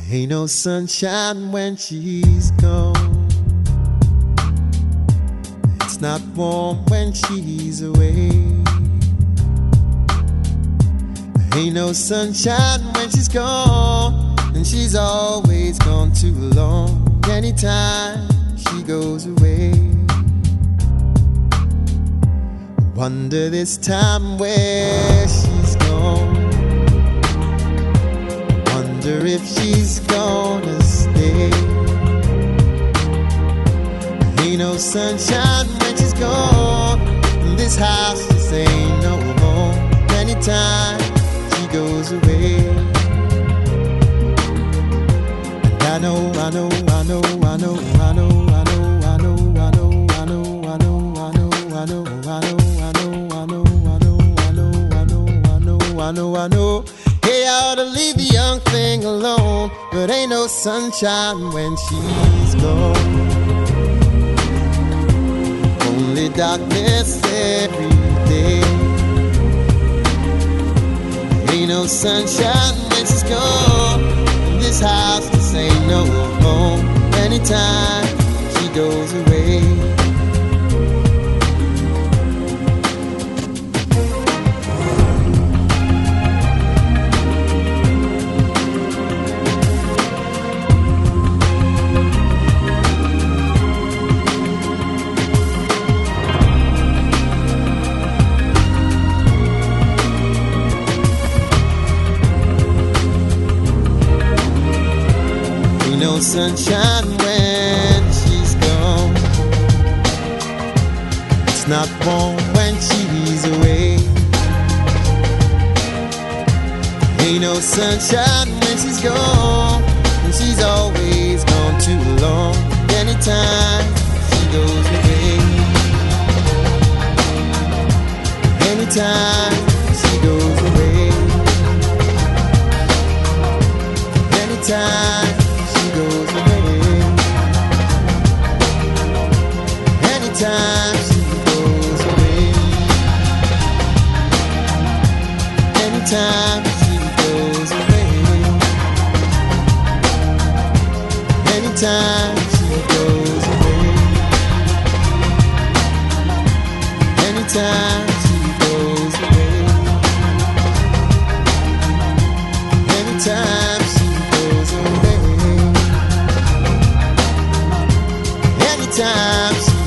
Ain't no sunshine when she's gone. It's not warm when she's away. Ain't no sunshine when she's gone, and she's always gone too long. Anytime she goes away, wonder this time where she's gone. Wonder if she's gonna stay. Ain't no sunshine when she's gone, and this house just ain't no home. Anytime she goes away, and I know, I know, I know, I know, I know, I know, I know, I know, I know, I know, I know, I know, I know, I know, I know, I know, I know, I know, I know, I know. Hey, I ought to leave the young thing alone, but ain't no sunshine when she's gone. Only darkness every day. Ain't no sunshine when she's gone. This house just ain't no home. Anytime she goes away. No sunshine when she's gone. It's not warm when she's away. Ain't no sunshine when she's gone, and she's always gone too long. Anytime she goes away, anytime she goes away, anytime goes away. Anytime she goes away. Anytime she goes away. Anytime she goes away. Anytime she goes away. Anytime she goes away. Anytime she